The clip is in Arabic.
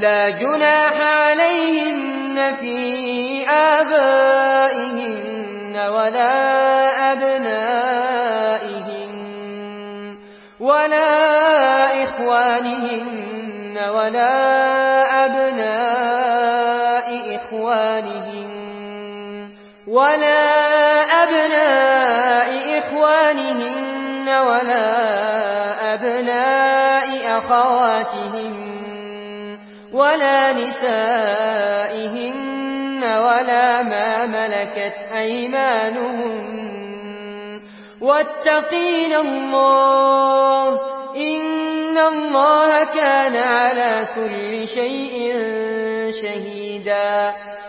لا جناح عليهن في آبائهن ولا أبنائهن ولا إخوانهن ولا أبناء إخوانهن ولا أبناء أخواتهن ولا نسائهن ولا ما ملكت أيمانهن واتقين الله إن الله كان على كل شيء شهيدا